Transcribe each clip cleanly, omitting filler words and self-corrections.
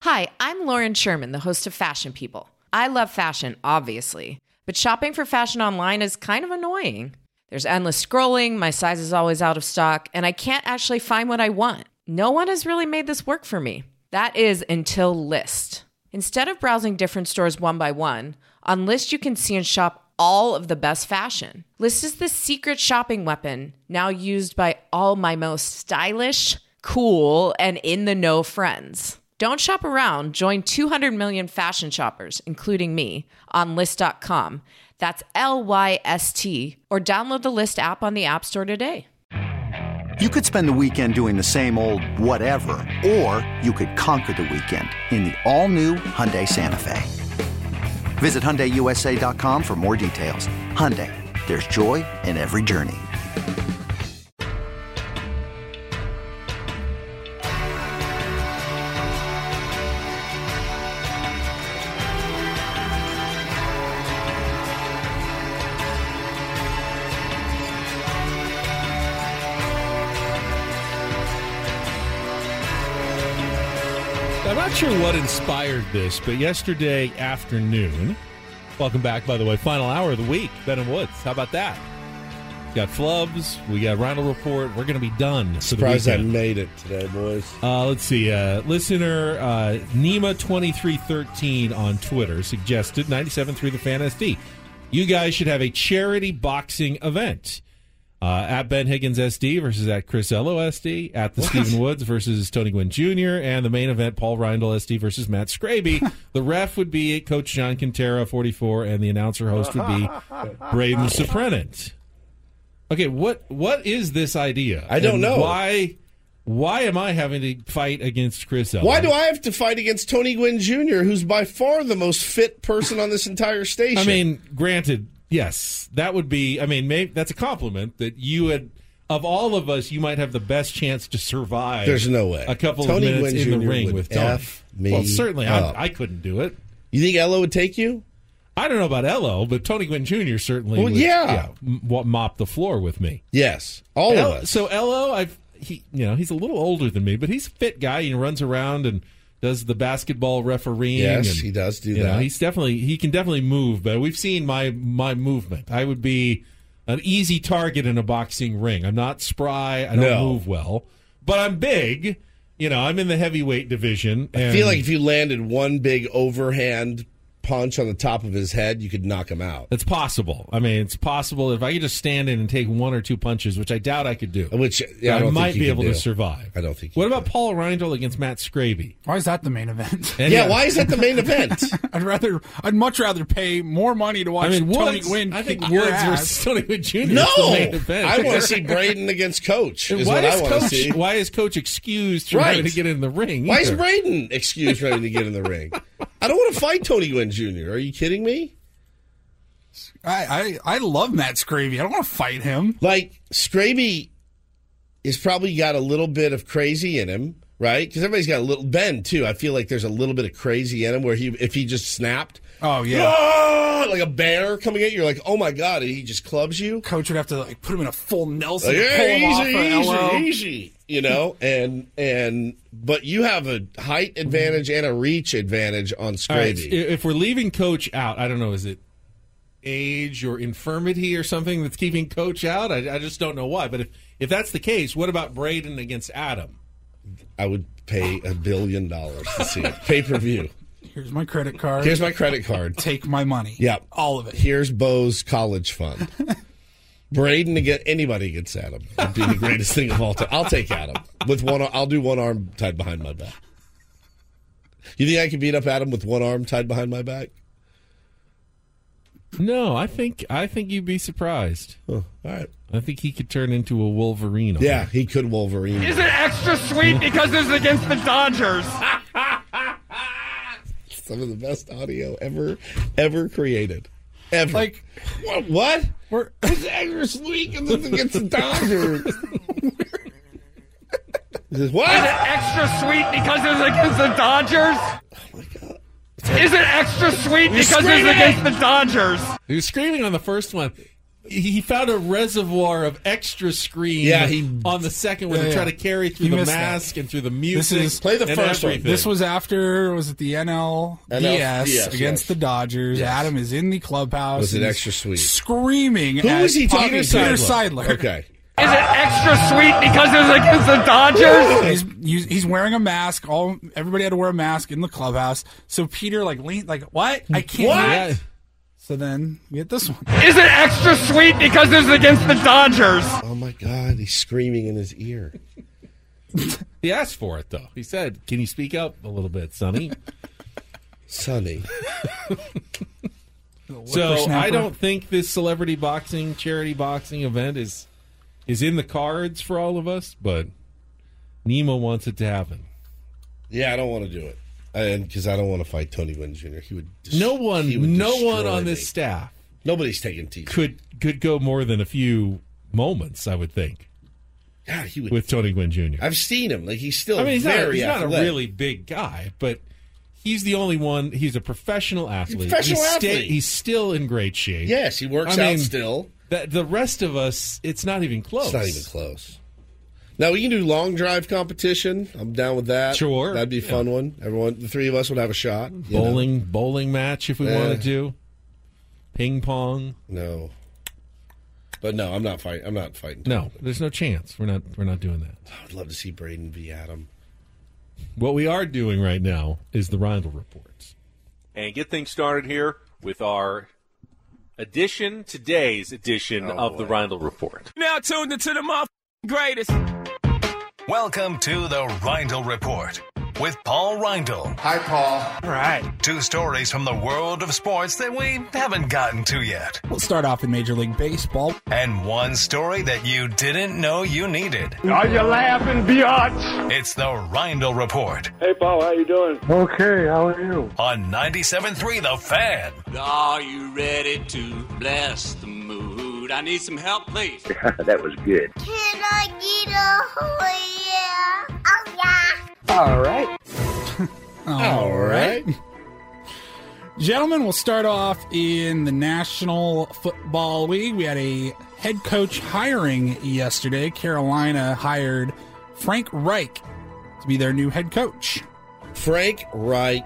Hi, I'm Lauren Sherman, the host of Fashion People. I love fashion, obviously, but shopping for fashion online is kind of annoying. There's endless scrolling, my size is always out of stock, and I can't actually find what I want. No one has really made this work for me. That is until Lyst. Instead of browsing different stores one by one, on Lyst you can see and shop all of the best fashion. Lyst is the secret shopping weapon, now used by all my most stylish, cool, and in-the-know friends. Don't shop around. Join 200 million fashion shoppers, including me, on Lyst.com. That's Lyst, or download the Lyst app on the App Store today. You could spend the weekend doing the same old whatever, or you could conquer the weekend in the all-new Hyundai Santa Fe. Visit HyundaiUSA.com for more details. Hyundai, there's joy in every journey. I'm not sure what inspired this, but yesterday afternoon, welcome back, by the way, final hour of the week, Ben and Woods. How about that? We got Flubs, we got Rhino Report. We're going to be done. Surprised I made it today, boys. Let's see. Listener Nima2313 on Twitter suggested 97.3 The Fan SD. You guys should have a charity boxing event. At Ben Higgins SD versus at Chris Ello SD, at the Stephen Woods versus Tony Gwynn Jr., and the main event, Paul Reindl SD versus Matt Scraby. The ref would be Coach John Quintero, 44, and the announcer host would be Braden Suprenant. Okay, what is this idea? I don't know. Why am I having to fight against Chris Ello? Why do I have to fight against Tony Gwynn Jr., who's by far the most fit person on this entire station? I mean, granted, yes, that would be, maybe that's a compliment that you had, of all of us, you might have the best chance to survive. There's no way. A couple Tony of minutes Gwynn in the Jr. ring with Tony. F me well, certainly, up. I couldn't do it. You think Ello would take you? I don't know about Ello, but Tony Gwynn Jr. certainly would mop the floor with me. Yes, all of us. So Ello, he's a little older than me, but he's a fit guy. He runs around and does the basketball refereeing. Yes, and, he does do that. He can definitely move, but we've seen my movement. I would be an easy target in a boxing ring. I'm not spry. I don't move well, but I'm big. I'm in the heavyweight division. And I feel like if you landed one big overhand punch on the top of his head, you could knock him out. It's possible. It's possible if I could just stand in and take one or two punches, which I doubt I could do. I might be able to survive. I don't think. What about Paul Reindl against Matt Scraby? Why is that the main event? Why is that the main event? I'd much rather pay more money to watch Tony Gwynn. I think Woods versus Tony Gwynn Jr. No, is the main event. I want to see Braden against Coach. Is what I want to see. Why is Coach excused from having to get in the ring? Why is Braden excused from having to get in the ring? I don't want to fight Tony Gwynn Jr. Are you kidding me? I love Matt Scraby. I don't want to fight him. Like, Scraby has probably got a little bit of crazy in him, right? Because everybody's got a little. Ben, too, I feel like there's a little bit of crazy in him where if he just snapped. Oh, yeah. Like a bear coming at you. You're like, oh, my God, and he just clubs you. Coach would have to put him in a full Nelson to pull him off. Easy. But you have a height advantage and a reach advantage on Scraby. Right, if we're leaving Coach out, I don't know, is it age or infirmity or something that's keeping Coach out? I just don't know why. But if that's the case, what about Braden against Adam? I would pay $1 billion to see it. Pay-per-view. Here's my credit card. Take my money. Yep. All of it. Here's Bo's college fund. Braden to get anybody against Adam would be the greatest thing of all time. I'll take Adam with one. I'll do one arm tied behind my back. You think I can beat up Adam with one arm tied behind my back? No, I think you'd be surprised. Oh, all right. I think he could turn into a Wolverine. Yeah, he could Wolverine. Is it extra sweet because this is against the Dodgers? Some of the best audio ever created. Ever. Like, what? It's extra sweet because it's against the Dodgers. What? Is it extra sweet because it's against the Dodgers? Oh, my God. Is it extra sweet because it's against the Dodgers? He was screaming on the first one. He found a reservoir of extra screen on the second one to try to carry through the mask and through the music. Play the first one. This was after, was it the NLDS against the Dodgers? Yes. Adam is in the clubhouse. Was it extra sweet? Screaming Who at was he talking to? Peter Seidler. Okay. Is it extra sweet because it was against the Dodgers? He's wearing a mask. Everybody had to wear a mask in the clubhouse. So Peter leaned what? I can't. What? So then we get this one. Is it extra sweet because it was against the Dodgers? Oh my God! He's screaming in his ear. He asked for it though. He said, "Can you speak up a little bit, Sonny?" Sonny. So I don't think this celebrity boxing, charity boxing event is in the cards for all of us, but Nemo wants it to happen. Yeah, I don't want to do it. And because I don't want to fight Tony Gwynn Jr. He would. No one on this staff. Nobody's taking TJ. Could go more than a few moments, I would think. God, he would with Tony Gwynn Jr. I've seen him. He's still. I mean, he's very not a really big guy, but he's the only one. He's a professional athlete. He's still in great shape. Yes, he works out still. The rest of us, it's not even close. It's not even close. Now, we can do long drive competition. I'm down with that. Sure. That'd be a fun one. The three of us would have a shot. Bowling match if we wanted to. Ping pong. No. But no, I'm not fighting. I'm not fighting. No, there's no chance. We're not doing that. I would love to see Braden v. Adam. What we are doing right now is the Reindl Reports. And get things started here with our today's edition of the Reindl Report. Now tuned into the greatest. Welcome to the Reindl Report with Paul Reindl. Hi, Paul. All right. 2 stories from the world of sports that we haven't gotten to yet. We'll start off in Major League Baseball. And 1 story that you didn't know you needed. Are you laughing, biatch? It's the Reindl Report. Hey, Paul, how you doing? Okay, how are you? On 97.3 The Fan. Are you ready to bless the mood? I need some help, please. That was good. Can I get a yeah? Oh, yeah. All right. All right. Gentlemen, we'll start off in the National Football League. We had a head coach hiring yesterday. Carolina hired Frank Reich to be their new head coach. Frank Reich.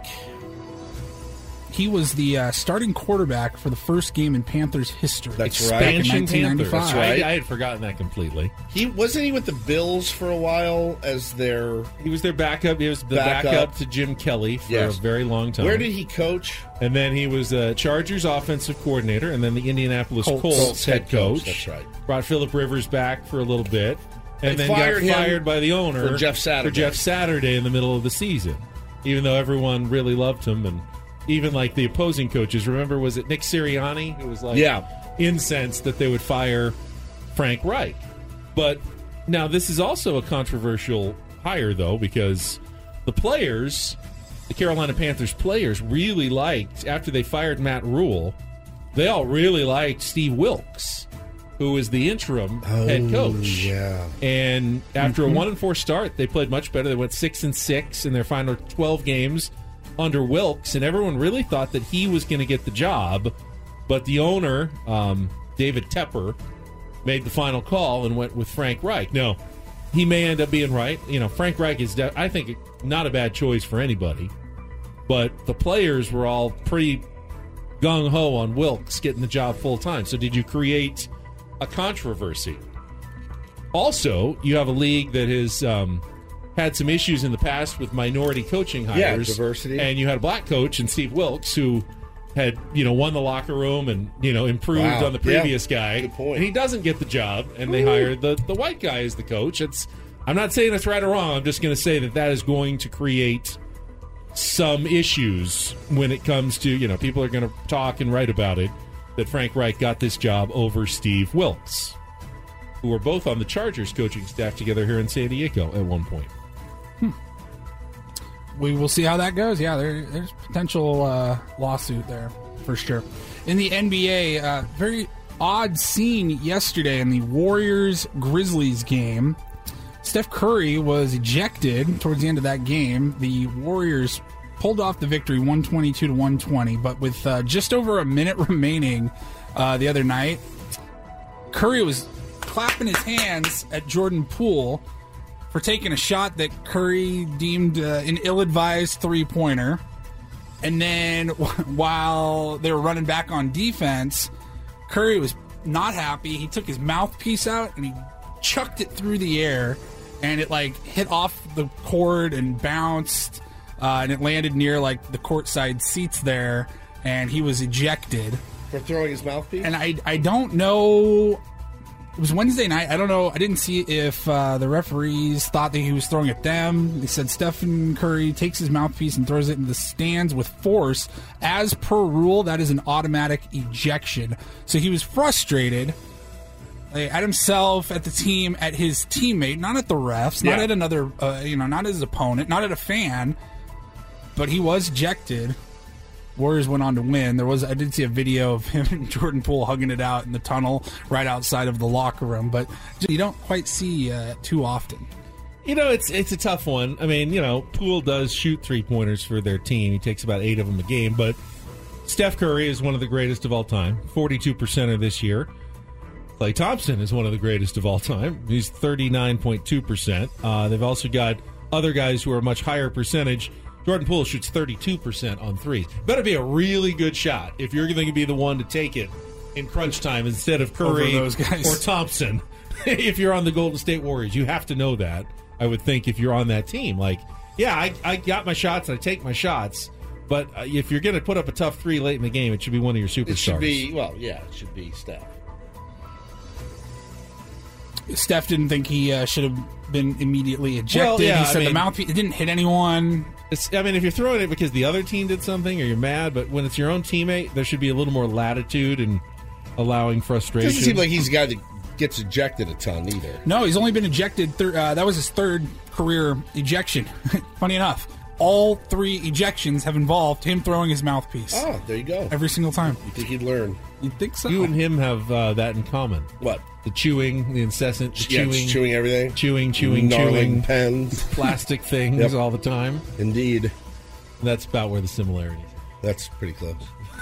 He was the starting quarterback for the first game in Panthers history. That's right. right. Back in 1995. That's right. I had forgotten that completely. Wasn't he with the Bills for a while as their... He was their backup. He was the backup to Jim Kelly for a very long time. Where did he coach? And then he was Chargers offensive coordinator and then the Indianapolis Colts head coach. That's right. Brought Phillip Rivers back for a little bit. And then got fired by the owner for Jeff Saturday in the middle of the season. Even though everyone really loved him and even like the opposing coaches. Remember, was it Nick Sirianni? It was like incensed that they would fire Frank Reich. But now this is also a controversial hire, though, because the players, the Carolina Panthers players, really liked, after they fired Matt Rule, they all really liked Steve Wilks, who was the interim head coach. Yeah. And after a 1-4 start, they played much better. They went 6-6 in their final 12 games under Wilks, and everyone really thought that he was going to get the job, but the owner, David Tepper, made the final call and went with Frank Reich. Now, he may end up being right. Frank Reich is, I think, not a bad choice for anybody, but the players were all pretty gung-ho on Wilks getting the job full-time. So did you create a controversy? Also, you have a league that has had some issues in the past with minority coaching hires. Yeah, diversity. And you had a black coach in Steve Wilks who had, won the locker room and, improved on the previous guy. Good point. And he doesn't get the job, and they hired the white guy as the coach. I'm not saying it's right or wrong. I'm just going to say that is going to create some issues when it comes to, people are going to talk and write about it, that Frank Reich got this job over Steve Wilks, who were both on the Chargers coaching staff together here in San Diego at one point. We will see how that goes. Yeah, there's potential lawsuit there for sure. In the NBA, very odd scene yesterday in the Warriors-Grizzlies game. Steph Curry was ejected towards the end of that game. The Warriors pulled off the victory 122-120, but with just over a minute remaining the other night, Curry was clapping his hands at Jordan Poole for taking a shot that Curry deemed an ill-advised three-pointer. And then while they were running back on defense, Curry was not happy. He took his mouthpiece out and he chucked it through the air, and it hit off the cord and bounced, and it landed near the courtside seats there, and he was ejected for throwing his mouthpiece. And I don't know. It was Wednesday night. I don't know. I didn't see if the referees thought that he was throwing at them. They said Stephen Curry takes his mouthpiece and throws it in the stands with force. As per rule, that is an automatic ejection. So he was frustrated at himself, at the team, at his teammate, not at the refs, not at another, not at his opponent, not at a fan, but he was ejected. Warriors went on to win. I did see a video of him and Jordan Poole hugging it out in the tunnel right outside of the locker room, but you don't quite see too often. It's a tough one. I mean, Poole does shoot three-pointers for their team. He takes about 8 of them a game, but Steph Curry is one of the greatest of all time, 42% this year. Klay Thompson is one of the greatest of all time. He's 39.2%. They've also got other guys who are a much higher percentage. Jordan Poole shoots 32% on threes. Better be a really good shot if you're going to be the one to take it in crunch time instead of Curry or Thompson. If you're on the Golden State Warriors, you have to know that, I would think, if you're on that team. I got my shots and I take my shots, but if you're going to put up a tough three late in the game, it should be one of your superstars. It should be Steph. Steph didn't think he should have been immediately ejected. He said the mouthpiece didn't hit anyone. If you're throwing it because the other team did something or you're mad, but when it's your own teammate, there should be a little more latitude in allowing frustration. It doesn't seem like he's a guy that gets ejected a ton either. No, he's only been ejected. That was his third career ejection. Funny enough, all 3 ejections have involved him throwing his mouthpiece. Oh, there you go. Every single time. You think he'd learn? You'd think so. You and him have that in common. What? The chewing, the incessant chewing everything. Chewing, gnarling pens. Plastic things all the time. Indeed. That's about where the similarities are. That's pretty close.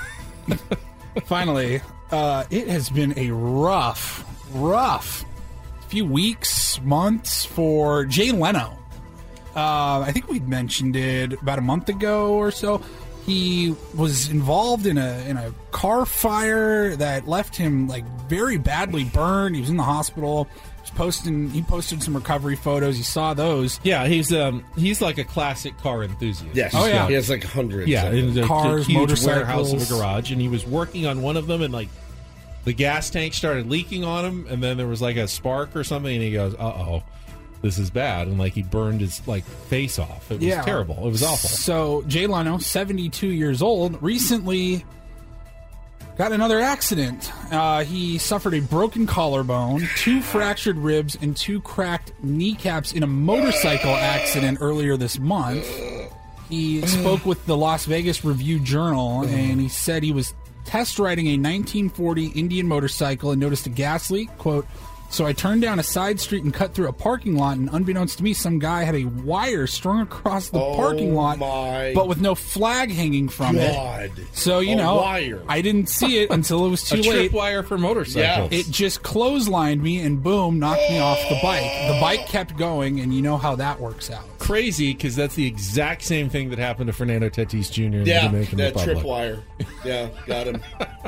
Finally, it has been a rough few weeks, months for Jay Leno. I think we mentioned it about a month ago or so. He was involved in a car fire that left him very badly burned. He was in the hospital. He posted some recovery photos. You saw those. Yeah, he's like a classic car enthusiast. Yes. Oh yeah. He has hundreds. Yeah, in a cars, huge motorcycles, warehouse of a garage, and he was working on one of them, and the gas tank started leaking on him, and then there was a spark or something, and he goes, "Uh-oh. This is bad," and he burned his face off. It was terrible. It was awful. So Jay Leno, 72 years old, recently got another accident. He suffered a broken collarbone, 2 fractured ribs, and 2 cracked kneecaps in a motorcycle accident earlier this month. He spoke with the Las Vegas Review-Journal, and he said he was test riding a 1940 Indian motorcycle and noticed a gas leak. Quote, "So I turned down a side street and cut through a parking lot, and unbeknownst to me, some guy had a wire strung across the parking lot, but with no flag hanging from it. So, wire. I didn't see it until it was too late. Tripwire for motorcycles. It just clotheslined me and boom, knocked me off the bike. The bike kept going, and you know how that works out. Crazy, because that's the exact same thing that happened to Fernando Tatis Jr. in the Dominican Republic. Tripwire. Yeah, got him.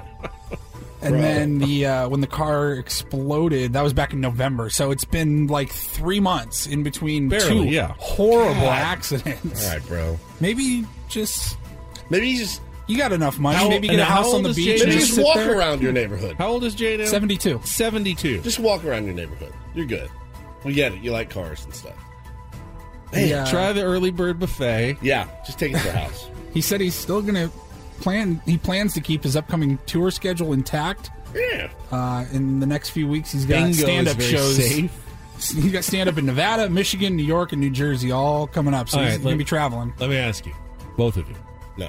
And then when the car exploded, that was back in November. So it's been 3 months in between two horrible accidents. All right, bro. Maybe just you got enough money. Maybe get a house on the beach. Maybe just walk around your neighborhood. How old is Jay now? 72. 72. Just walk around your neighborhood. You're good. We get it. You like cars and stuff. Hey, try the early bird buffet. Yeah, just take it to the house. He said he's still going to plans to keep his upcoming tour schedule intact. Yeah. In the next few weeks, he's got stand-up shows. Safe. He's got stand-up in Nevada, Michigan, New York, and New Jersey all coming up. So he's going to be traveling. Let me ask you, both of you. No.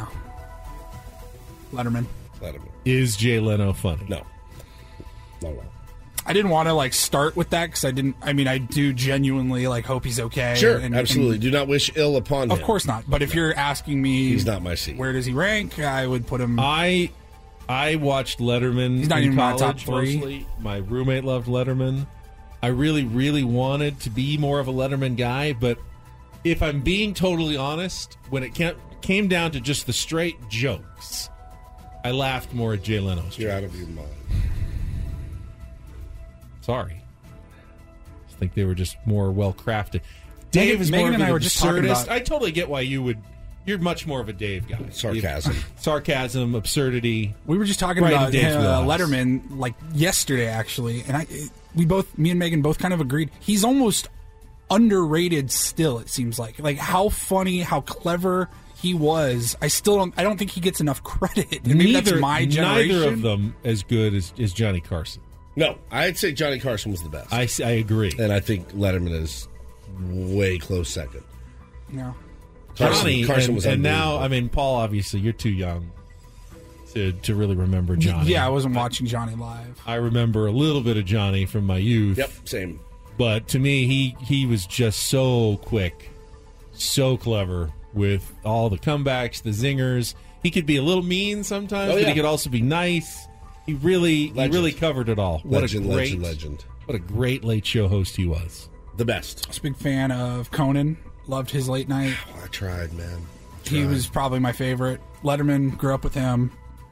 Letterman. Is Jay Leno funny? No. No. I didn't want to start with that because I do genuinely hope he's okay. Sure, absolutely. Do not wish ill upon him. Of course not. But if you're asking me, he's not my seat. Where does he rank? I would put him. I I watched Letterman He's not in even my college top 3. mostly. My roommate loved Letterman. I really, really wanted to be more of a Letterman guy, but if I'm being totally honest, when it came down to just the straight jokes, I laughed more at Jay Leno's. You're jokes. out of your mind. Sorry. I think they were just more well-crafted. Dave is Megan more and of I an were just talking absurdist. about- I totally get why you're much more of a Dave guy. Sarcasm, absurdity. We were just talking Right in about Dave's wheelhouse. Letterman like yesterday, actually, and me and Megan both kind of agreed. He's almost underrated still. It seems like how funny, how clever he was. I don't think he gets enough credit. And maybe that's my generation. Neither of them as good as Johnny Carson. No, I'd say Johnny Carson was the best. I agree. And I think Letterman is way close second. No. Carson was and now, unbelievable. I mean, Paul, obviously, you're too young to really remember Johnny. Yeah, I wasn't watching Johnny live. I remember a little bit of Johnny from my youth. Yep, same. But to me, he was just so quick, so clever with all the comebacks, the zingers. He could be a little mean sometimes, but he could also be nice. He really covered it all. Legend. What a great late show host he was. The best. I was a big fan of Conan. Loved his late night. I tried, man. He was probably my favorite. Letterman, grew up with him.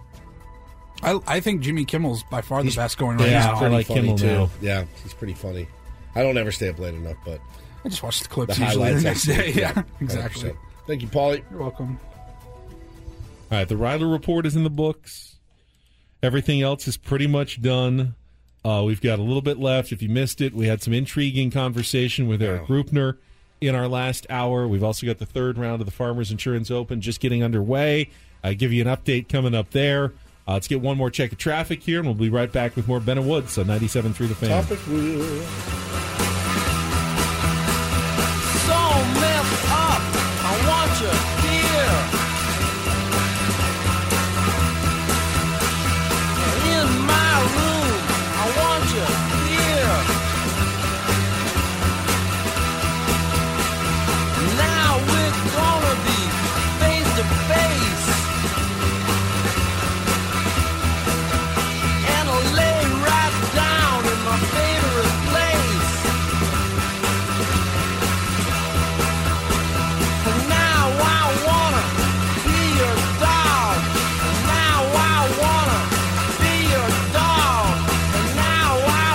I think Jimmy Kimmel's by far the best going right now. I like Kimmel now. Yeah, he's pretty funny. I don't ever stay up late enough, but I just watch the clips the usually highlights the next I see. day. Yeah, exactly. 100%. Thank you, Paulie. You're welcome. All right, the Ryder Report is in the books. Everything else is pretty much done. We've got a little bit left. If you missed it, we had some intriguing conversation with Eric Rupner in our last hour. We've also got the third round of the Farmers Insurance Open just getting underway. I'll give you an update coming up there. Let's get one more check of traffic here, and we'll be right back with more Ben and Woods on 97.3 The Fan. Topic wheel. So messed up, I want you here. In my room, I want you here. Now we're gonna be face to face. And I'll lay right down in my favorite place. And now I wanna be your dog. And now I wanna be your dog. And now I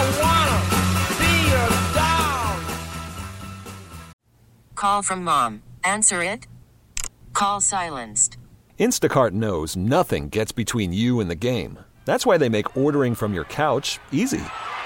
wanna be your dog. Call from mom. Answer it. Call silenced. Instacart knows nothing gets between you and the game. That's why they make ordering from your couch easy.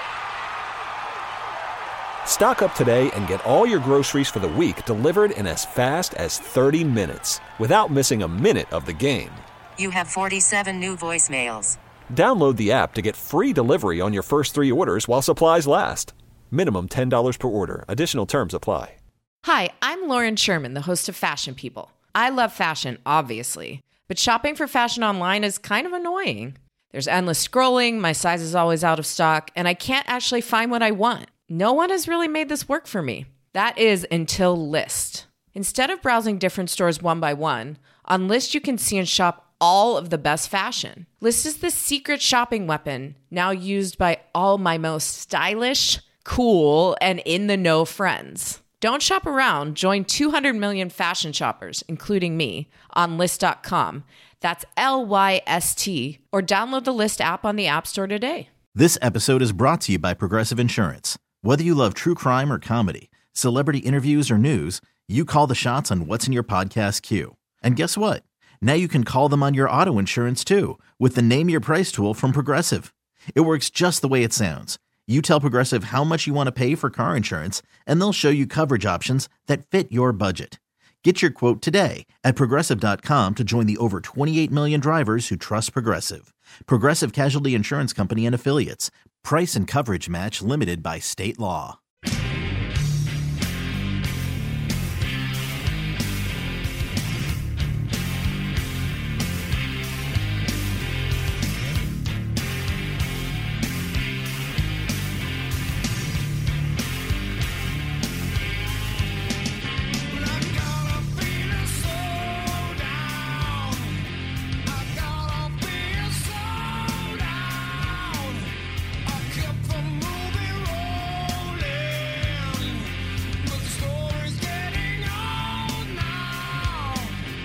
Stock up today and get all your groceries for the week delivered in as fast as 30 minutes without missing a minute of the game. You have 47 new voicemails. Download the app to get free delivery on your first 3 orders while supplies last. Minimum $10 per order. Additional terms apply. Hi, I'm Lauren Sherman, the host of Fashion People. I love fashion, obviously, but shopping for fashion online is kind of annoying. There's endless scrolling, my size is always out of stock, and I can't actually find what I want. No one has really made this work for me. That is until Lyst. Instead of browsing different stores one by one, on Lyst you can see and shop all of the best fashion. Lyst is the secret shopping weapon now used by all my most stylish, cool, and in-the-know friends. Don't shop around. Join 200 million fashion shoppers, including me, on Lyst.com. That's LYST, or download the Lyst app on the App Store today. This episode is brought to you by Progressive Insurance. Whether you love true crime or comedy, celebrity interviews or news, you call the shots on what's in your podcast queue. And guess what? Now you can call them on your auto insurance too, with the Name Your Price tool from Progressive. It works just the way it sounds. You tell Progressive how much you want to pay for car insurance, and they'll show you coverage options that fit your budget. Get your quote today at Progressive.com to join the over 28 million drivers who trust Progressive. Progressive Casualty Insurance Company and Affiliates. Price and coverage match limited by state law.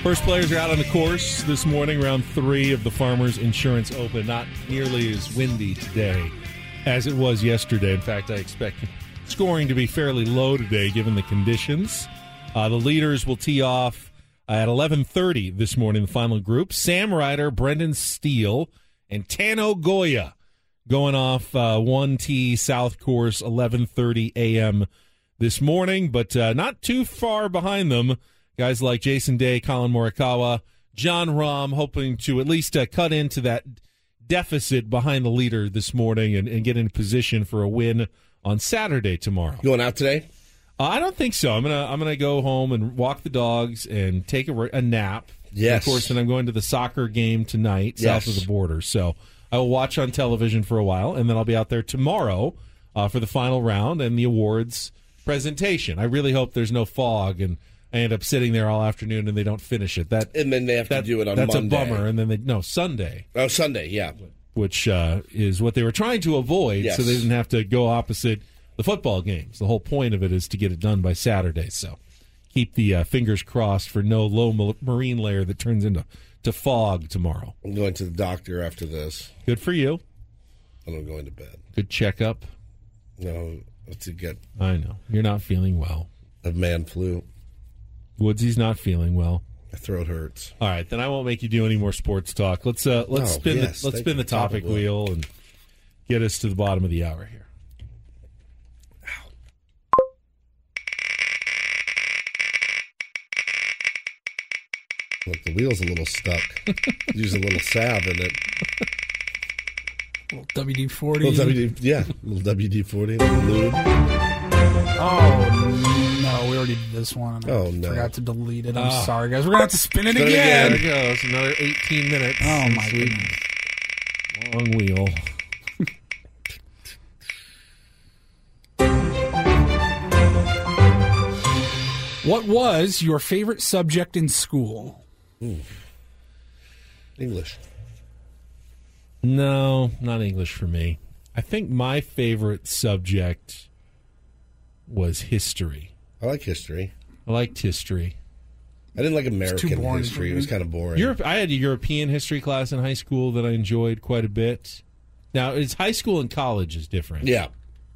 First players are out on the course this morning, round 3 of the Farmers Insurance Open. Not nearly as windy today as it was yesterday. In fact, I expect scoring to be fairly low today given the conditions. The leaders will tee off at 11:30 this morning, the final group. Sam Ryder, Brendan Steele, and Tano Goya going off 1T South Course, 11:30 a.m. this morning, but not too far behind them. Guys like Jason Day, Colin Morikawa, John Rahm, hoping to at least cut into that deficit behind the leader this morning and get in position for a win on Saturday tomorrow. Going out today? I don't think so. I'm gonna go home and walk the dogs and take a nap. Yes. And of course, then I'm going to the soccer game tonight south of the border. So I will watch on television for a while, and then I'll be out there tomorrow for the final round and the awards presentation. I really hope there's no fog and I end up sitting there all afternoon and they don't finish it. And then they have to do it on Monday. That's a bummer. And then Sunday. Oh, Sunday, yeah. Which is what they were trying to avoid, so they didn't have to go opposite the football games. The whole point of it is to get it done by Saturday. So keep the fingers crossed for no low marine layer that turns into fog tomorrow. I'm going to the doctor after this. Good for you. And I'm going to bed. Good checkup. No, to get. I know you're not feeling well. A man flu. Woodsy's not feeling well. My throat hurts. All right, then I won't make you do any more sports talk. Let's spin the topic wheel and get us to the bottom of the hour here. Look, the wheel's a little stuck. Use a little salve in it. A little WD-40. Little WD-40, little lube. Oh, no, we already did this one. Oh, no. Forgot to delete it. I'm sorry, guys. We're going to have to spin it again. There it goes. Another 18 minutes. Oh, my goodness. Long wheel. What was your favorite subject in school? English. No, not English for me. I think my favorite subject was history. I like history. I liked history. I didn't like American history. It was kind of boring. I had a European history class in high school that I enjoyed quite a bit. Now, it's high school and college is different. Yeah.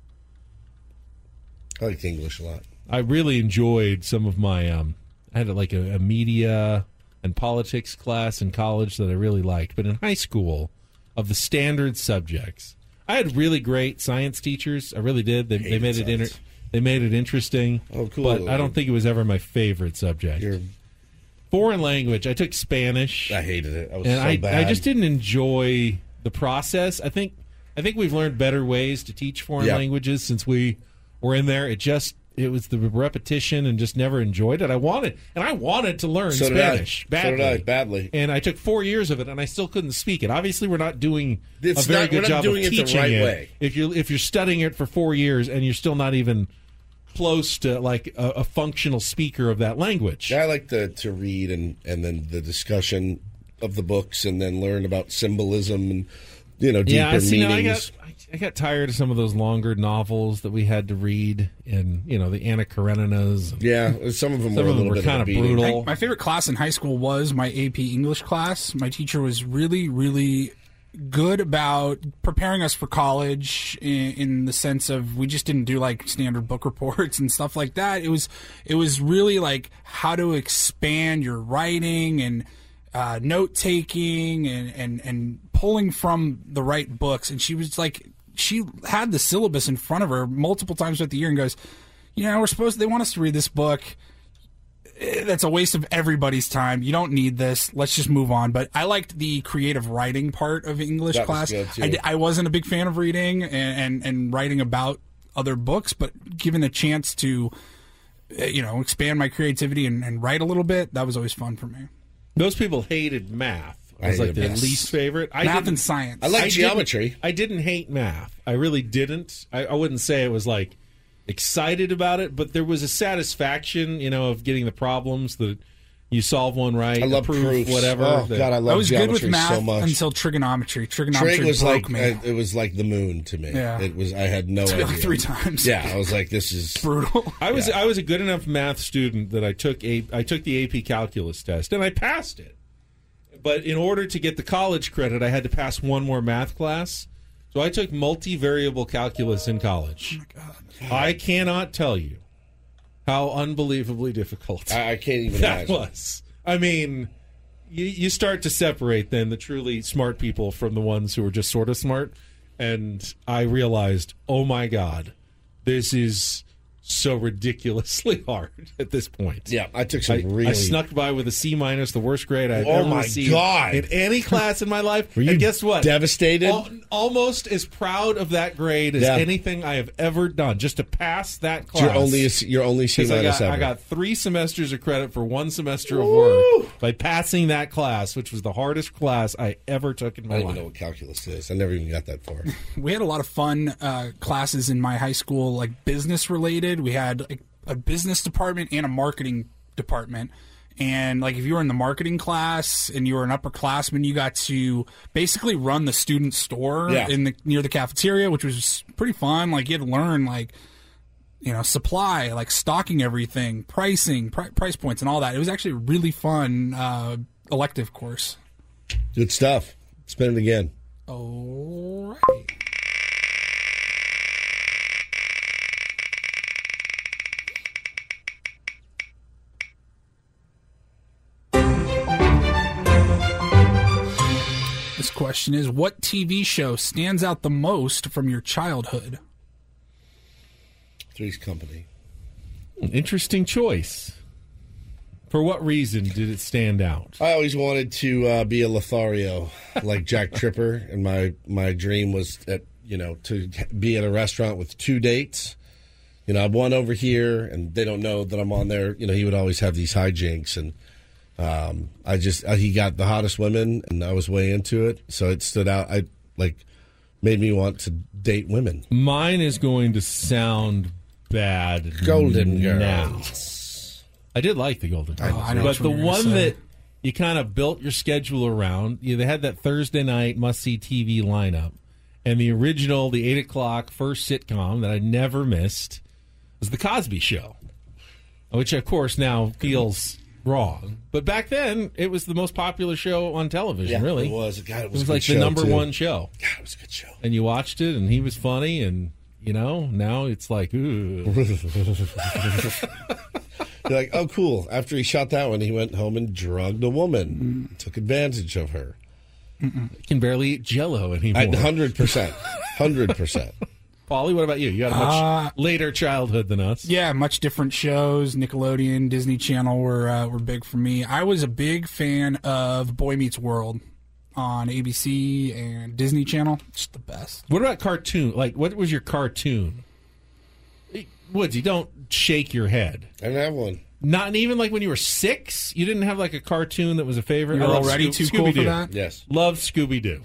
I liked English a lot. I really enjoyed some of my, I had like a media and politics class in college that I really liked. But in high school, of the standard subjects, I had really great science teachers. I really did. They made it interesting. Oh, cool. But I don't think it was ever my favorite subject. Foreign language. I took Spanish. I hated it. I was so bad. I just didn't enjoy the process. I think we've learned better ways to teach foreign languages since we were in there. It was the repetition and just never enjoyed it. I wanted to learn Spanish badly. And I took 4 years of it, and I still couldn't speak it. Obviously, we're not doing a very good job of teaching it the right way. If you're studying it for 4 years and you're still not even close to like a functional speaker of that language. Yeah, I like to read and then the discussion of the books and then learn about symbolism and deeper meanings. I got tired of some of those longer novels that we had to read, and the Anna Kareninas. Some of them were kind of brutal. My favorite class in high school was my AP English class. My teacher was really, really good about preparing us for college in the sense of we just didn't do like standard book reports and stuff like that. It was really like how to expand your writing and note taking and pulling from the right books. And she was like, she had the syllabus in front of her multiple times throughout the year and goes, they want us to read this book. That's a waste of everybody's time. You don't need this. Let's just move on. But I liked the creative writing part of English class. I wasn't a big fan of reading and writing about other books, but given a chance to, expand my creativity and write a little bit, that was always fun for me. Those people hated math. I was like their least favorite. Math and science. I like geometry. I didn't hate math. I really didn't. I wouldn't say I was like excited about it, but there was a satisfaction, of getting the problems that You solve one right. I love proof, whatever. Oh God, I love I was good with geometry math so much. until trigonometry. Trigonometry Trig was broke like me. it was like the moon to me. Yeah. It was. I had no idea. Like 3 times. Yeah, I was like, this is brutal. I was a good enough math student that I took the AP calculus test and I passed it. But in order to get the college credit, I had to pass one more math class. So I took multivariable calculus in college. Oh my God. I cannot tell you how unbelievably difficult I can't even that imagine. was. I mean, you start to separate then the truly smart people from the ones who are just sort of smart. And I realized, oh my God, this is so ridiculously hard at this point. Yeah, I took some really. I snuck by with a C-, the worst grade I've Oh ever my received God. in any class in my life. Were you and guess what? devastated? Almost as proud of that grade as anything I have ever done, just to pass that class. Your only C- ever. I got 3 semesters of credit for 1 semester of work by passing that class, which was the hardest class I ever took in my I don't life. even know what calculus is. I never even got that far. We had a lot of fun classes in my high school, like business related. We had like a business department and a marketing department. And like if you were in the marketing class and you were an upperclassman, you got to basically run the student store near the cafeteria, which was pretty fun. Like you had to learn supply, like stocking everything, pricing, price points, and all that. It was actually a really fun elective course. Good stuff. Spin it again. All right. This question is, what TV show stands out the most from your childhood? Three's Company. Interesting choice. For what reason did it stand out? I always wanted to be a Lothario like Jack Tripper, and my dream was to be at a restaurant with 2 dates. I have one over here, and they don't know that I'm on there. He would always have these hijinks, and he got the hottest women, and I was way into it, so it stood out. Made me want to date women. Mine is going to sound bad. Golden now. Girls. I did like the Golden Girls, but the one that you kind of built your schedule around, they had that Thursday night must-see TV lineup, and the original, the 8 o'clock first sitcom that I never missed was The Cosby Show, which, of course, now feels wrong. But back then, it was the most popular show on television, really. It was. God, it was like a good the show, number too. one show. God, it was a good show. And you watched it, and he was funny, and, now it's like, ooh. You're like, oh, cool. After he shot that one, he went home and drugged a woman, took advantage of her. Can barely eat Jell-O anymore. 100%. 100%. Paulie, what about you? You had a much later childhood than us. Yeah, much different shows. Nickelodeon, Disney Channel were big for me. I was a big fan of Boy Meets World on ABC and Disney Channel. It's the best. What about cartoon? Like, what was your cartoon? Woods, you don't shake your head. I didn't have one. Not even like when you were 6? You didn't have like a cartoon that was a favorite? You were already too cool for that? Yes. Loved Scooby-Doo.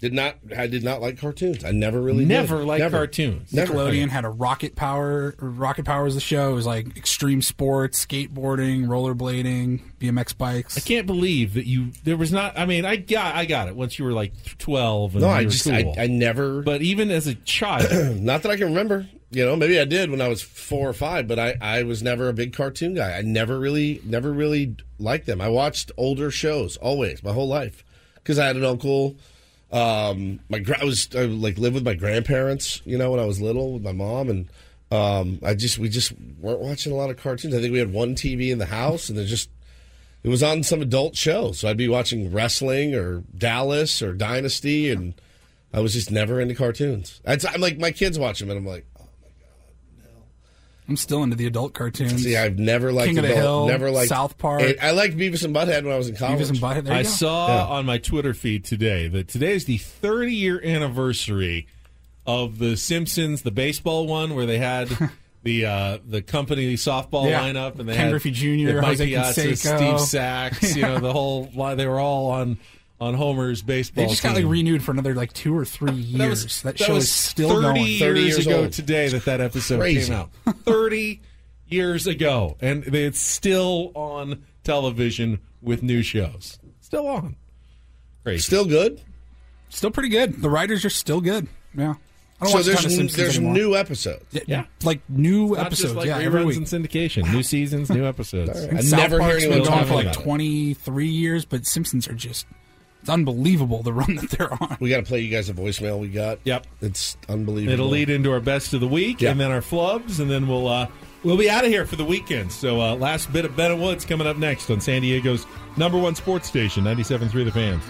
I did not like cartoons. I never really never liked cartoons. Nickelodeon had a Rocket Power. Rocket Power was the show. It was like extreme sports, skateboarding, rollerblading, BMX bikes. I can't believe that there was not. I mean, I got it once you were like 12. And I never. But even as a child, not that I can remember. Maybe I did when I was 4 or 5, but I was never a big cartoon guy. I never really liked them. I watched older shows always, my whole life, because I had an uncle. I lived with my grandparents, when I was little with my mom, and we just weren't watching a lot of cartoons. I think we had one TV in the house, and it was on some adult show. So I'd be watching wrestling or Dallas or Dynasty, and I was just never into cartoons. I'm like, my kids watch them, and I'm like, oh my God, no. I'm still into the adult cartoons. See, I've never liked King of the Hill, never liked South Park. I liked Beavis and Butthead when I was in college. Beavis and Butthead. There you I go. saw on my Twitter feed today that today is the 30-year anniversary of The Simpsons, the baseball one, where they had the company softball lineup, and they Ken had Griffey Jr., Mike Jose Piazza, Canseco. Steve Sachs, the whole line. They were all on Homer's baseball. They just team. got renewed for another 2 or 3 years. That show was is still 30 going. years ago old. today that episode Crazy. came out. 30 years ago, and it's still on television with new shows. Still on. Crazy. Still good? Still pretty good. The writers are still good. Yeah. I don't So watch a ton of Simpsons there's anymore. new episodes. Yeah. Like new Not episodes. just like every reruns week. and syndication. New seasons, new episodes. And I South never hear Park's anyone been going talking for like about it. 23 years, but Simpsons are just, it's unbelievable the run that they're on. We got to play you guys a voicemail we got. Yep. It's unbelievable. It'll lead into our best of the week, and then our flubs, and then we'll be out of here for the weekend. So last bit of Ben and Woods coming up next on San Diego's #1 sports station, 97.3 The Fan.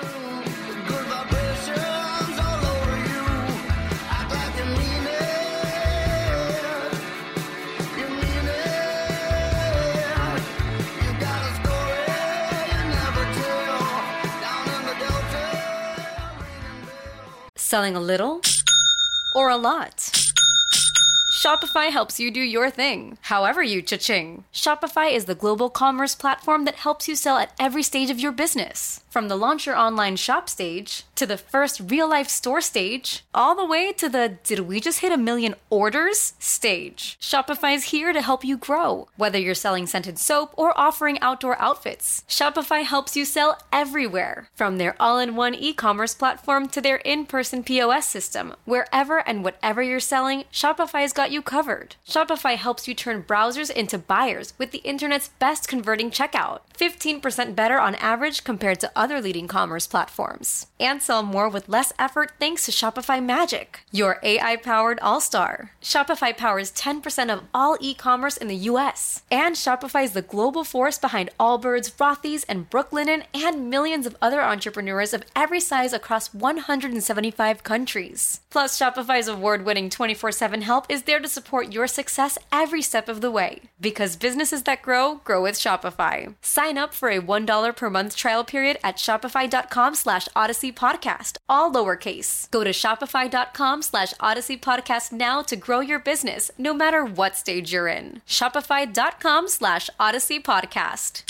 Selling a little or a lot? Shopify helps you do your thing, however you cha-ching. Shopify is the global commerce platform that helps you sell at every stage of your business. From the launch your online shop stage, to the first real-life store stage, all the way to the did we just hit 1 million orders stage. Shopify's here to help you grow. Whether you're selling scented soap or offering outdoor outfits, Shopify helps you sell everywhere. From their all-in-one e-commerce platform to their in-person POS system, wherever and whatever you're selling, Shopify's got you covered. Shopify helps you turn browsers into buyers with the internet's best converting checkout. 15% better on average compared to other leading commerce platforms. And sell more with less effort thanks to Shopify Magic, your AI-powered all-star. Shopify powers 10% of all e-commerce in the U.S. And Shopify is the global force behind Allbirds, Rothy's, and Brooklinen, and millions of other entrepreneurs of every size across 175 countries. Plus, Shopify's award-winning 24/7 help is there to support your success every step of the way. Because businesses that grow, grow with Shopify. Sign up for a $1 per month trial period at shopify.com/Odyssey Podcast, all lowercase. Go to shopify.com/Odyssey Podcast now to grow your business, no matter what stage you're in. Shopify.com/Odyssey Podcast.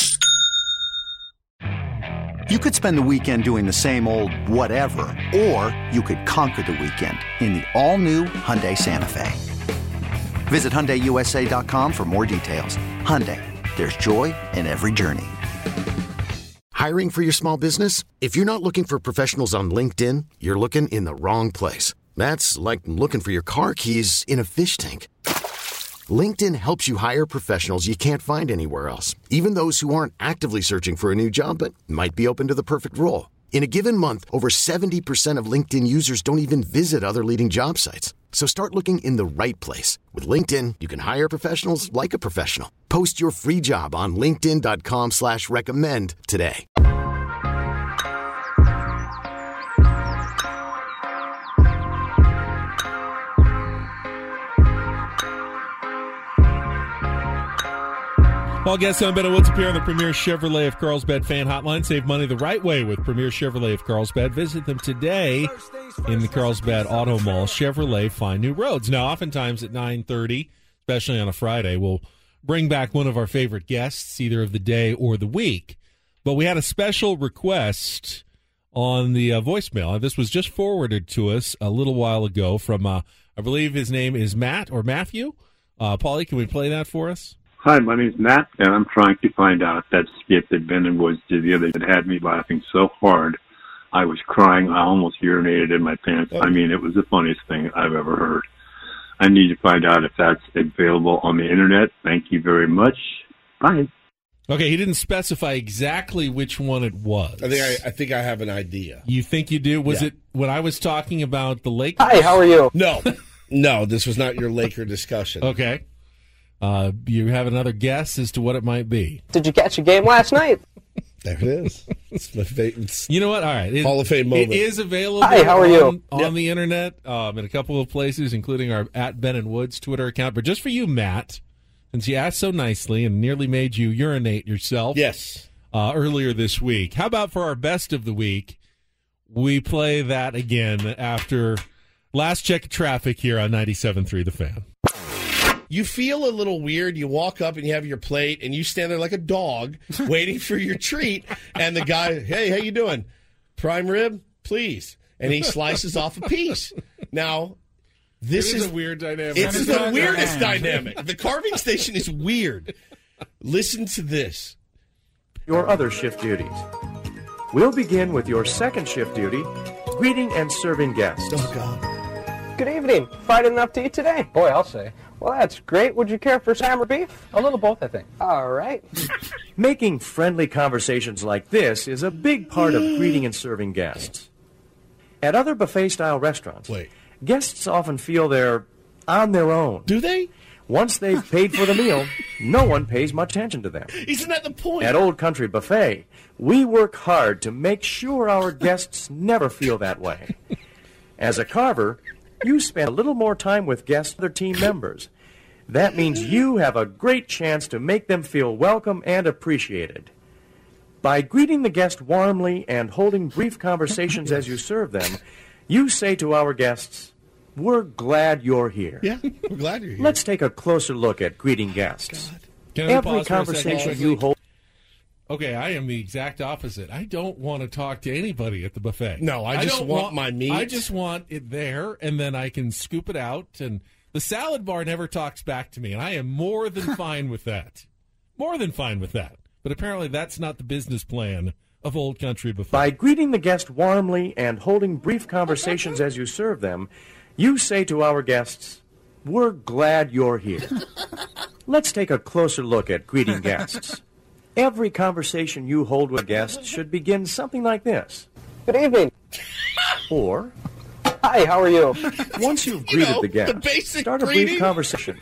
You could spend the weekend doing the same old whatever, or you could conquer the weekend in the all-new Hyundai Santa Fe. Visit HyundaiUSA.com for more details. Hyundai, there's joy in every journey. Hiring for your small business? If you're not looking for professionals on LinkedIn, you're looking in the wrong place. That's like looking for your car keys in a fish tank. LinkedIn helps you hire professionals you can't find anywhere else, even those who aren't actively searching for a new job but might be open to the perfect role. In a given month, over 70% of LinkedIn users don't even visit other leading job sites. So start looking in the right place. With LinkedIn, you can hire professionals like a professional. Post your free job on linkedin.com/recommend today. All guests on Ben and Woods appear on the Premier Chevrolet of Carlsbad fan hotline. Save money the right way with Premier Chevrolet of Carlsbad. Visit them today in the Carlsbad Auto Mall. Chevrolet, find new roads. Now, oftentimes at 9:30, especially on a Friday, we'll bring back one of our favorite guests, either of the day or the week. But we had a special request on the voicemail. This was just forwarded to us a little while ago from, I believe his name is Matt or Matthew. Paulie, can we play that for us? Hi, my name's Matt, and I'm trying to find out that skit that Ben and Woods did the other day that had me laughing so hard I was crying. I almost urinated in my pants. I mean, it was the funniest thing I've ever heard. I need to find out if that's available on the internet. Thank you very much. Bye. Okay, he didn't specify exactly which one it was. I think I have an idea. You think you do? Was it when I was talking about the Lakers? Hi, how are you? No, this was not your Laker discussion. Okay. You have another guess as to what it might be. Did you catch a game last night? There it is. It's my favorite. You know what? All right. Hall of Fame moment. It is available Hi, how are you? on the internet in a couple of places, including our @BenandWoods Twitter account. But just for you, Matt, since you asked so nicely and nearly made you urinate yourself earlier this week, how about for our best of the week, we play that again after last check of traffic here on 97.3 The Fan. You feel a little weird. You walk up and you have your plate, and you stand there like a dog waiting for your treat. And the guy, hey, how you doing? Prime rib, please. And he slices off a piece. Now, this is a weird dynamic. It's the weirdest dynamic. The carving station is weird. Listen to this. your other shift duties. We'll begin with your second shift duty, greeting and serving guests. Oh, God. Good evening. Fried enough to eat today? Boy, I'll say. Well, that's great. Would you care for ham or beef? A little both, I think. All right. Making friendly conversations like this is a big part of greeting and serving guests. At other buffet-style restaurants, guests often feel they're on their own. Do they? Once they've paid for the meal, no one pays much attention to them. Isn't that the point? At Old Country Buffet, we work hard to make sure our guests never feel that way. As a carver, you spend a little more time with guests and their team members. That means you have a great chance to make them feel welcome and appreciated. By greeting the guest warmly and holding brief conversations as you serve them, you say to our guests, "We're glad you're here." Yeah, we're glad you're here. Let's take a closer look at greeting guests. Can I Every pause for a conversation second? you hold. Okay, I am the exact opposite. I don't want to talk to anybody at the buffet. No, I just don't want my meat. I just want it there, and then I can scoop it out. And the salad bar never talks back to me, and I am more than fine with that. More than fine with that. But apparently that's not the business plan of Old Country Buffet. By greeting the guest warmly and holding brief conversations as you serve them, you say to our guests, "We're glad you're here." Let's take a closer look at greeting guests. Every conversation you hold with a guest should begin something like this. Good evening. Or, "Hi, how are you?" Once you've greeted the guest, start a brief conversation.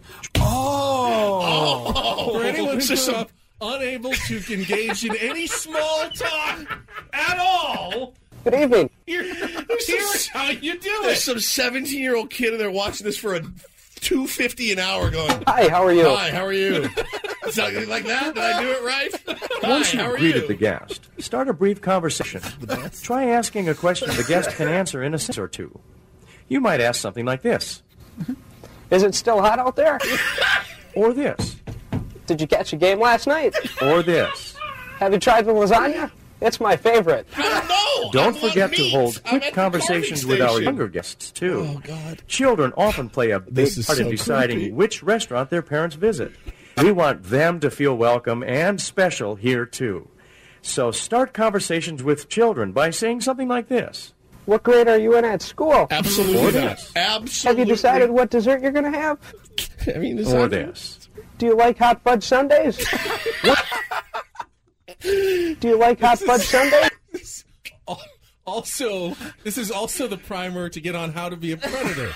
For anyone who's unable to engage in any small talk at all, Good evening. here's how you do There's it. some 17-year-old kid in there watching this for a $2.50 an hour going, "Hi, how are you?" "Hi, how are you?" Something like that? Did I do it right? Once Hi, how you've are greeted you? the guest, start a brief conversation. Try asking a question the guest can answer in a sentence or two. You might ask something like this. "Is it still hot out there?" Or this. "Did you catch a game last night?" Or this. "Have you tried the lasagna? It's my favorite." Don't forget to hold quick conversations with our younger guests, too. Oh, God. Children often play a big This is part in so deciding creepy. which restaurant their parents visit. We want them to feel welcome and special here, too. So start conversations with children by saying something like this. "What grade are you in at school?" Absolutely Or not. this. Absolutely. "Have you decided what dessert you're going to have?" I mean, is Or that- this. "Do you like hot fudge sundaes?" "Do you like hot fudge sundaes?" Also, this is also the primer to get on how to be a predator.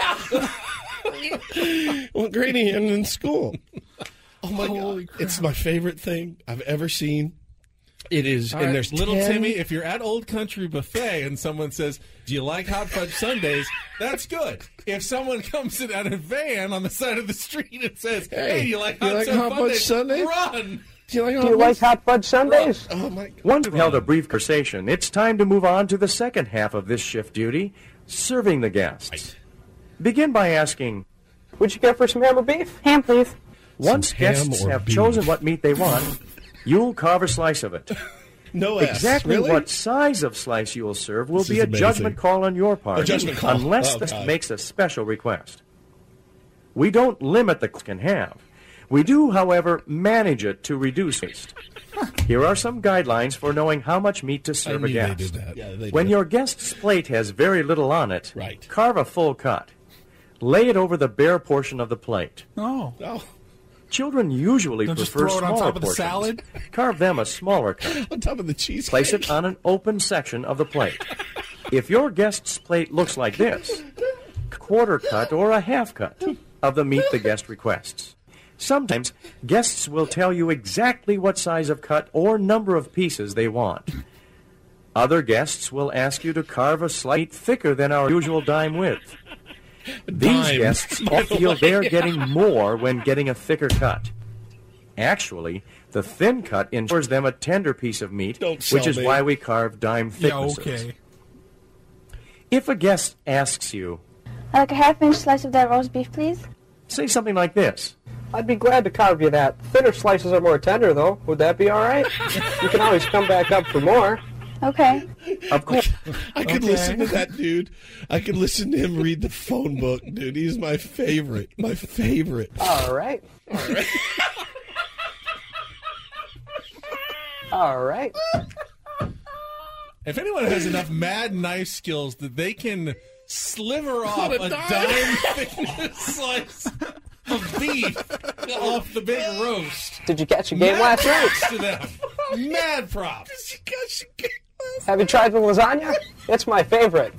Well, grading him in school. Oh my Holy God! crap. It's my favorite thing I've ever seen. It is, All and right, there's little 10 Timmy, if you're at Old Country Buffet and someone says, "Do you like hot fudge sundaes?" That's good. If someone comes in at a van on the side of the street and says, "Hey, you like hot fudge sundaes?" Run. Do you like "Do you like hot fudge sundaes?" Oh my God! Once you've held a brief conversation, it's time to move on to the second half of this shift duty, serving the guests. Begin by asking, "Would you care for some ham or beef?" "Ham, please." once ham guests or have beef? chosen what meat they want, you'll carve a slice of it. No S. Exactly Really? what size of slice you will serve will This be is a amazing. judgment call on your part, A judgment call. unless Oh, the God. makes a special request. We don't limit the can have. We do, however, manage it to reduce waste. Here are some guidelines for knowing how much meat to serve I a knew they guest. did that. Yeah, they When did. your guest's plate has very little on it, Right. carve a full cut. Lay it over the bare portion of the plate. Oh. Children usually Don't just prefer throw it on smaller top of the portions. salad? Carve them a smaller cut. On top of the cheese. Place it on an open section of the plate. If your guest's plate looks like this, quarter cut or a half cut of the meat the guest requests. Sometimes guests will tell you exactly what size of cut or number of pieces they want. Other guests will ask you to carve a slice thicker than our usual dime width. These Dime, guests by all the feel way. they're getting more when getting a thicker cut. Actually, the thin cut ensures them a tender piece of meat, Don't sell which is me. why we carve dime Yeah, thicknesses. okay. If a guest asks you, I'd like a half-inch slice of that roast beef, please. say something like this. "I'd be glad to carve you that. Thinner slices are more tender, though. Would that be all right? You can always come back up for more." Okay. Of course. I could Okay. listen to that dude. I could listen to him read the phone book, dude. He's my favorite. My favorite. All right. All right. If anyone has enough mad knife skills that they can sliver off a dime thickness slice of beef off the big roast. Did you catch a game last night? To them. Mad props. Have you tried the lasagna? It's my favorite.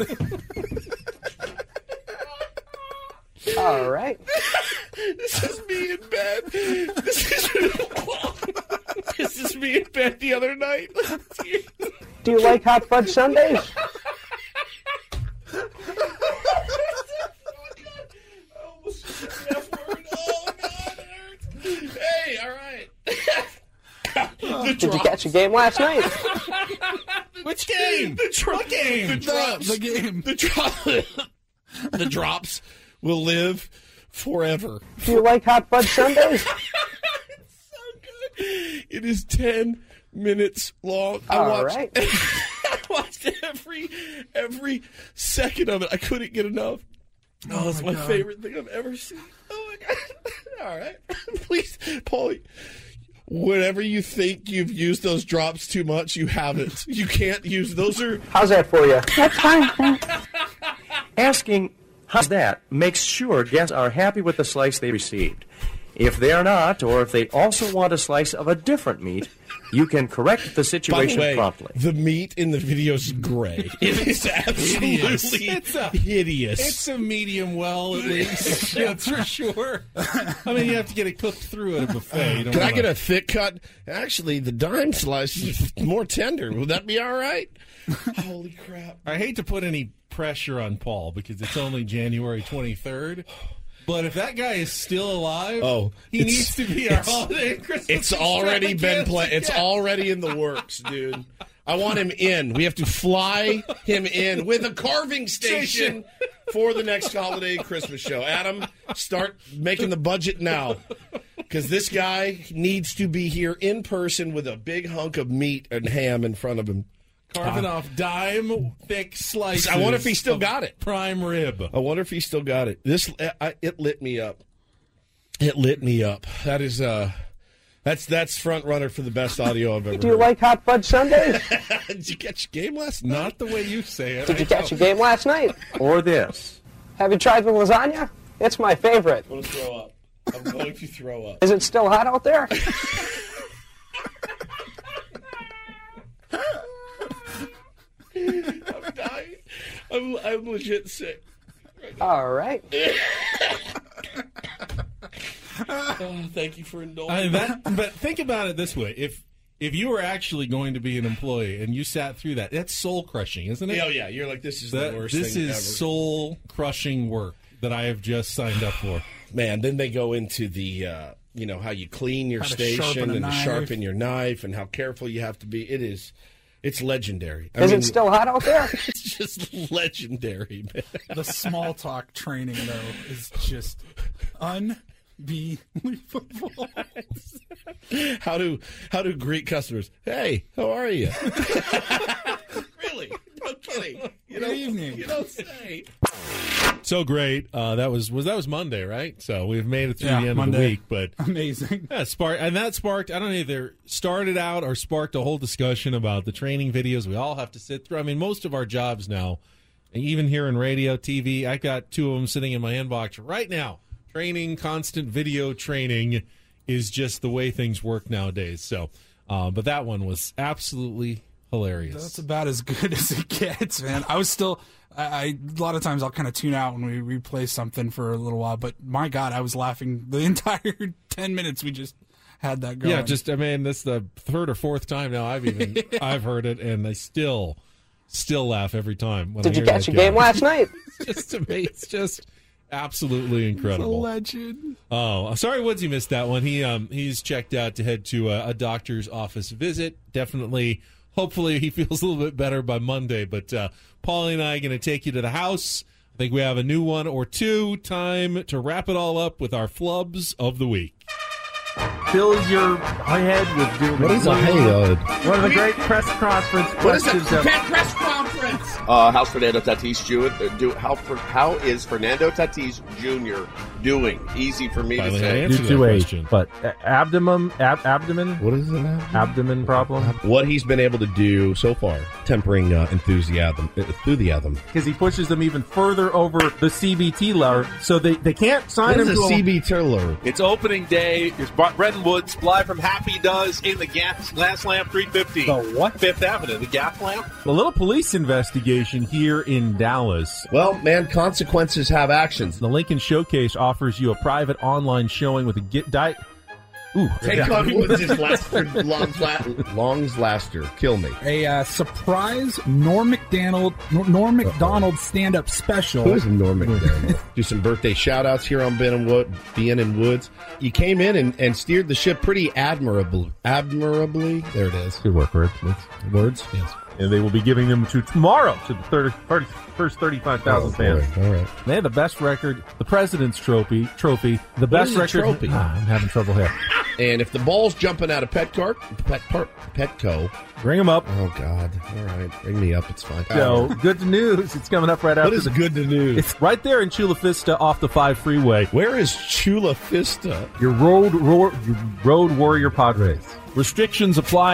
All right. This is me in bed. This is me in bed the other night. Do you like hot fudge sundaes? Hey, all right. Did you catch a game last night? Which game? What game? The drops. The game. The drops will live forever. Do you like hot fudge sundaes? It is 10 minutes long. All right. I watched every second of it. I couldn't get enough. Oh, it's my favorite thing I've ever seen. Oh, my God. All right. Please, Paulie, whenever you think you've used those drops too much, you haven't. You can't use those. How's that for you? That's fine. Asking how's that makes sure guests are happy with the slice they received. If they're not, or if they also want a slice of a different meat, you can correct the situation By the way, promptly. The meat in the video is gray. It is absolutely hideous. It's a medium well, at least. That's for sure. I mean, you have to get it cooked through at a buffet. You don't Can I wanna- get a thick cut? Actually, the dime slice is more tender. Would that be all right? Holy crap. I hate to put any pressure on Paul because it's only January 23rd. But if that guy is still alive, he needs to be our holiday and Christmas. It's already been planned. It's already in the works, dude. I want him in. We have to fly him in with a carving station for the next holiday and Christmas show. Adam, start making the budget now. Because this guy needs to be here in person with a big hunk of meat and ham in front of him. Carving off dime thick slices. I wonder if he still got it. Prime rib. I wonder if he still got it. It lit me up. It lit me up. That is that's front runner for the best audio I've ever heard. Do you like hot fudge sundaes? Did you catch a game last night? Not the way you say it. Did you catch a game last night? Or this. Have you tried the lasagna? It's my favorite. I'm going to throw up. I'm going to throw up. Is it still hot out there? I'm dying. I'm legit sick. All right. Oh, thank you for indulging. But think about it this way: if you were actually going to be an employee and you sat through that's soul crushing, isn't it? Oh yeah, you're like, this is the worst thing ever. This is soul crushing work that I have just signed up for. Man, then they go into the how you clean your station and to sharpen your knife and how careful you have to be. It's legendary. Is it still hot out there? It's just legendary, man. The small talk training, though, is just unbelievable. How do greet customers? Hey, how are you? Really? No kidding. Good evening. You don't say. So great. That was Monday, right? So we've made it through the end Monday. of the week, but Amazing. that sparked. I don't know, either started out or sparked a whole discussion about the training videos we all have to sit through. I mean, most of our jobs now, even here in radio, TV, I got 2 of them sitting in my inbox right now. Training, constant video training is just the way things work nowadays. So, but that one was absolutely hilarious. That's about as good as it gets, man. I was still... a lot of times I'll kind of tune out when we replay something for a little while, but my God, I was laughing the entire 10 minutes we just had that going. Yeah, this is the 3rd or 4th time now I've heard it, and I still laugh every time. When Did I you hear catch that a guy. game last night? It's just absolutely incredible. It's a legend. Oh, sorry, Woodsy missed that one. He's checked out to head to a doctor's office visit. Definitely. Hopefully he feels a little bit better by Monday. But Paulie and I are going to take you to the house. I think we have a new one or two. Time to wrap it all up with our flubs of the week. Fill your head with doom. What is a hayod? One of the great press conference questions. Press conference. How's Fernando Tatis Jr.? How is Fernando Tatis Jr. doing? Easy for me to say. Answer that question. But abdomen. What is it? Abdomen problem. What he's been able to do so far, tempering enthusiasm. Because he pushes them even further over the CBT lever, so they can't sign him to a CBT lever. It's opening day. It's Brendan Woods live from Happy Does in the Gas Lamp 350. The what? Fifth Avenue, the Gas Lamp. A little police investigation here in Dallas. Well, man, consequences have actions. The Lincoln Showcase offers you a private online showing with a diet. Ooh, Take on with his longs laster. Kill me. A surprise Norm Macdonald stand-up special. Who is Norm Macdonald? Do some birthday shout-outs here on Ben and Woods. You came in and steered the ship pretty admirably. There it is. Good work, Words? Yes. And they will be giving them tomorrow to the first 35,000 fans. All right. They had the best record, the President's Trophy. The best record. Trophy? I'm having trouble here. And if the ball's jumping out of Petco, bring them up. Oh, God. All right. Bring me up. It's fine. So, good news. It's coming up right after. What is good news? It's right there in Chula Vista off the 5 freeway. Where is Chula Vista? Your road warrior Padres. Restrictions apply.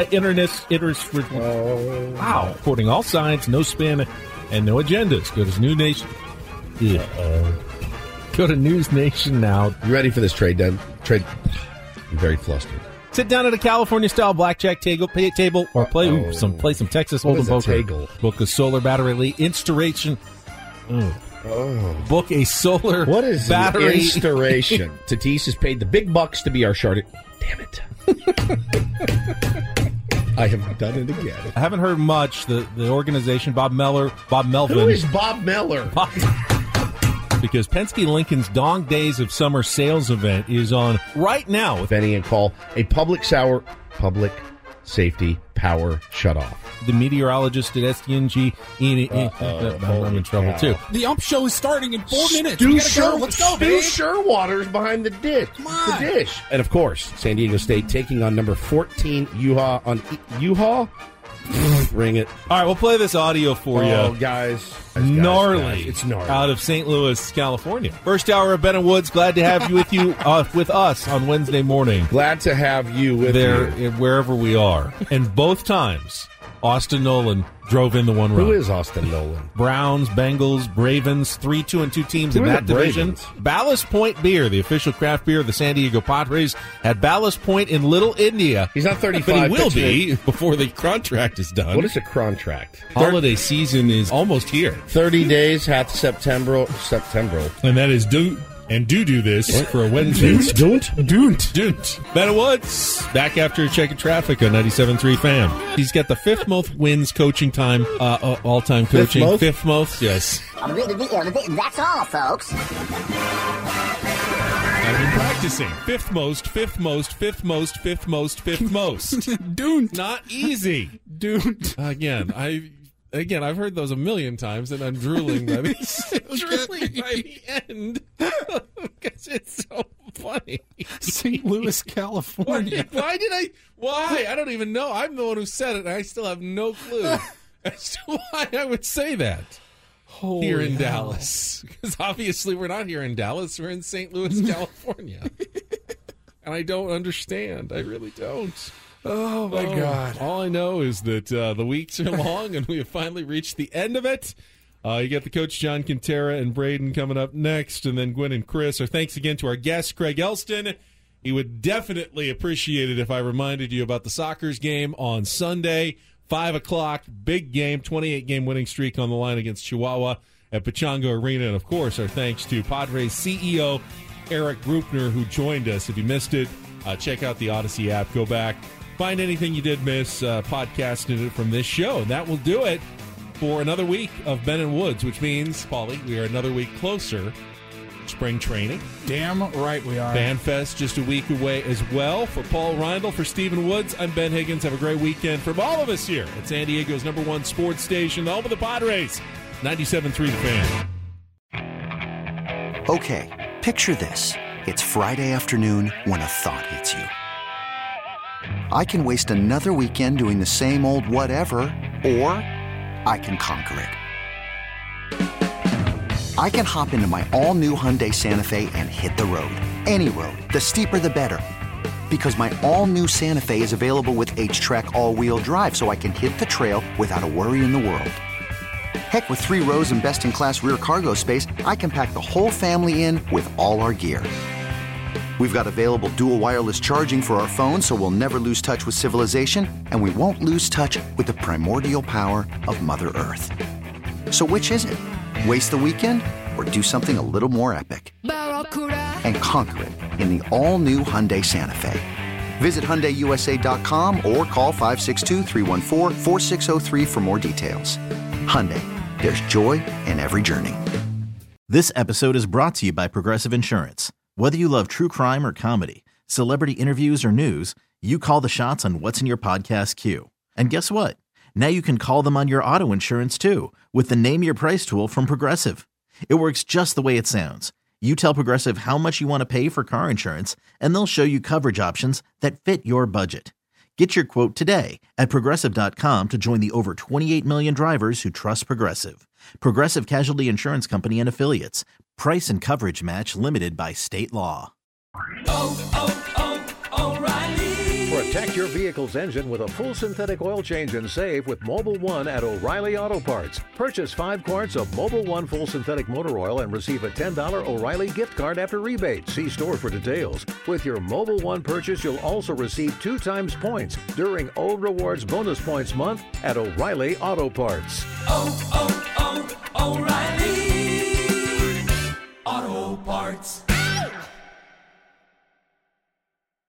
Wow. Quoting all signs, no spin, and no agendas. Go to New Nation. Go to News Nation now. You ready for this trade? I'm very flustered. Sit down at a California-style blackjack table or play some Texas Hold'em poker. Book a solar battery installation. Book a solar What is battery installation? Tatis has paid the big bucks to be our Chardonnay. Damn it. I have done it again. I haven't heard much. The organization, Bob Melvin. Who is Bob Meller? Because Penske Lincoln's Dong Days of Summer sales event is on right now. Benny and Call, a public safety power shutoff. The meteorologist at SDNG, I'm in trouble too. The ump show is starting in 4 minutes. Let's go, baby. Sherwater's behind the dish. Come on. The dish. And of course, San Diego State taking on number 14 Yuha. Ring it. All right, we'll play this audio for you. Oh, guys. Gnarly. It's gnarly. Out of St. Louis, California. First hour of Ben and Woods. Glad to have you with us on Wednesday morning. Glad to have you with me. Wherever we are. And both times, Austin Nolan drove in the one run. Who is Austin Nolan? Browns, Bengals, Ravens, 3-2-2 teams in that division. Ravens? Ballast Point Beer, the official craft beer of the San Diego Padres, at Ballast Point in Little India. He's not 35. But he will be before the contract is done. What is a contract? Holiday season is almost here. 30 days, half September. And that is do this for a Wednesday. Don't. Ben Woods, back after a check of traffic on 97.3 FAM. He's got the fifth most wins coaching time, all-time coaching. Fifth most, yes. That's all, folks. I've been practicing. Fifth most. Don't. Not easy. Don't. Again, I've heard those a million times, and I'm drooling by the end because it's so funny. St. Louis, California. Why? I don't even know. I'm the one who said it, and I still have no clue as to why I would say that. Here in Dallas. Because obviously we're not here in Dallas. We're in St. Louis, California. And I don't understand. I really don't. Oh, my God. All I know is that the weeks are long, and we have finally reached the end of it. You got the coach, John Quintera, and Braden coming up next, and then Gwen and Chris. Our thanks again to our guest, Craig Elston. He would definitely appreciate it if I reminded you about the Sockers game on Sunday, 5 o'clock, big game, 28-game winning streak on the line against Chihuahua at Pechanga Arena. And, of course, our thanks to Padres CEO Eric Grupner, who joined us. If you missed it, check out the Odyssey app. Go back. Find anything you did miss, podcasted it from this show. And that will do it for another week of Ben and Woods, which means, Paulie, we are another week closer to spring training. Damn right we are. FanFest just a week away as well. For Paul Reindl, for Stephen Woods, I'm Ben Higgins. Have a great weekend from all of us here at San Diego's #1 sports station, the home of the Padres, 97.3 The Fan. Okay, picture this. It's Friday afternoon when a thought hits you. I can waste another weekend doing the same old whatever, or I can conquer it. I can hop into my all-new Hyundai Santa Fe and hit the road. Any road. The steeper, the better. Because my all-new Santa Fe is available with H-Track all-wheel drive, so I can hit the trail without a worry in the world. Heck, with 3 rows and best-in-class rear cargo space, I can pack the whole family in with all our gear. We've got available dual wireless charging for our phones, so we'll never lose touch with civilization, and we won't lose touch with the primordial power of Mother Earth. So which is it? Waste the weekend or do something a little more epic? And conquer it in the all-new Hyundai Santa Fe. Visit HyundaiUSA.com or call 562-314-4603 for more details. Hyundai, there's joy in every journey. This episode is brought to you by Progressive Insurance. Whether you love true crime or comedy, celebrity interviews or news, you call the shots on what's in your podcast queue. And guess what? Now you can call them on your auto insurance too with the Name Your Price tool from Progressive. It works just the way it sounds. You tell Progressive how much you want to pay for car insurance, and they'll show you coverage options that fit your budget. Get your quote today at Progressive.com to join the over 28 million drivers who trust Progressive. Progressive Casualty Insurance Company and Affiliates. Price and coverage match limited by state law. O'Reilly. Protect your vehicle's engine with a full synthetic oil change and save with Mobil 1 at O'Reilly Auto Parts. Purchase 5 quarts of Mobil 1 full synthetic motor oil and receive a $10 O'Reilly gift card after rebate. See store for details. With your Mobil 1 purchase, you'll also receive 2 times points during O Rewards Bonus Points Month at O'Reilly Auto Parts. O'Reilly Auto Parts.